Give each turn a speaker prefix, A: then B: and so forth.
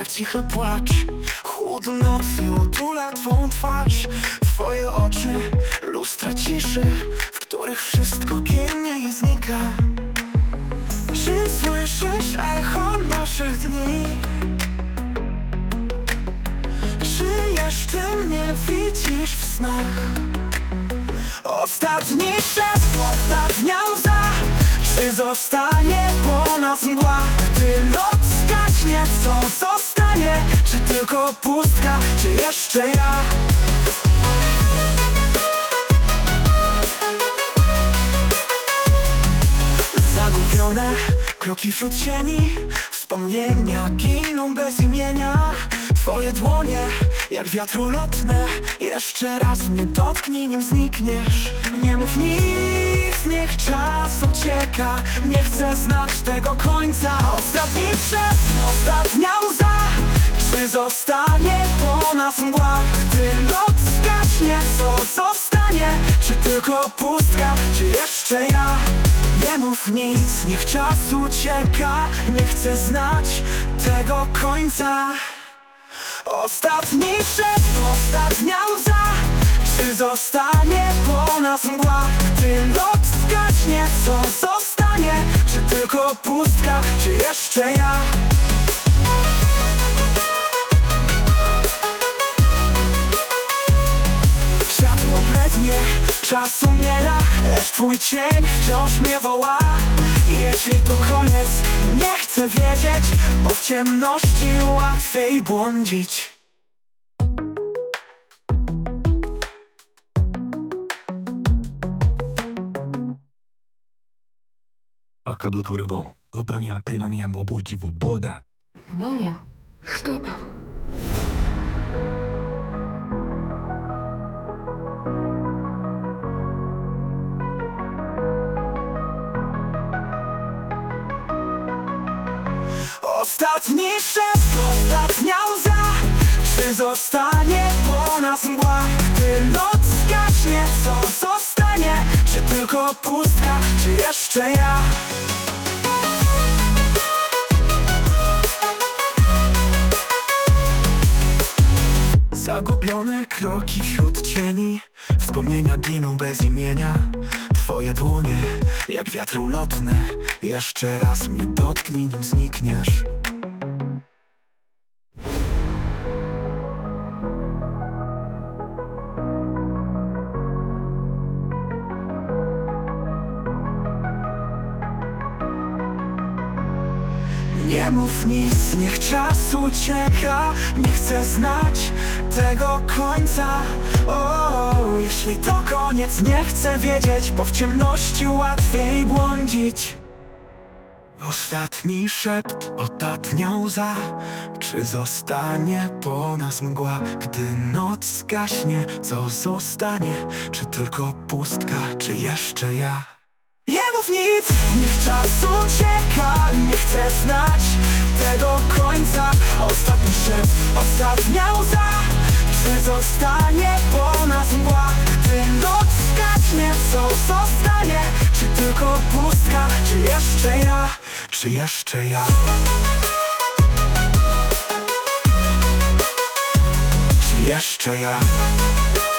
A: cichy płacz. Chłód nocy otula twą twarz. Twoje oczy, lustra ciszy, w których wszystko ginie i znika. Czy słyszysz echo naszych dni? Czy jeszcze mnie widzisz w snach? Ostatni szept, ostatnia łza. Czy zostanie po nas mgła? Gdy noc zgaśnie, co zostanie? Czy tylko pustka, czy jeszcze ja? Zagubione kroki wśród cieni, wspomnienia giną bez imienia. Twoje dłonie jak wiatru lotne, jeszcze raz mnie dotknij, nim znikniesz. Nie mów nic, niech czas ucieka, nie chcę znać tego końca. Ostatni szept, ostatnia łza. Czy zostanie po nas mgła? Gdy noc zgaśnie, co zostanie? Czy tylko pustka, czy jeszcze ja? Nie mów nic, niech czas ucieka, nie chcę znać tego końca. Ostatni szept, ostatnia łza. Czy zostanie po nas mgła? Gdy noc zgaśnie, co zostanie? Czy tylko pustka, czy jeszcze ja? Światło blednie, czas umiera, lecz twój cień wciąż mnie woła. I jeśli to koniec, nie chcę wiedzieć, bo w ciemności łatwiej błądzić.
B: Acabou tudo bom. Opa, minha pena, minha bobo de boda.
C: Moja sztuka.
A: Ostatni szept, ostatnia łza. Czy zostanie po nas mgła? Gdy noc zgaśnie, co zostanie? Czy tylko pustka, czy jeszcze ja? Zagubione kroki wśród cieni, wspomnienia giną bez imienia. Twoje dłonie jak wiatru lotne, jeszcze raz mnie dotknij, nim znikniesz. Nie mów nic, niech czas ucieka, nie chcę znać tego końca. O, jeśli to koniec, nie chcę wiedzieć, bo w ciemności łatwiej błądzić. Ostatni szept, ostatnia łza. Czy zostanie po nas mgła? Gdy noc zgaśnie, co zostanie? Czy tylko pustka, czy jeszcze ja? Nie mów nic, niech czas ucieka, nie chcę znać tego końca. Ostatni szept, ostatnia łza. Czy zostanie po nas mgła? Gdy noc zgaśnie, co zostanie? Czy tylko pustka, czy jeszcze ja? Czy jeszcze ja? Czy jeszcze ja?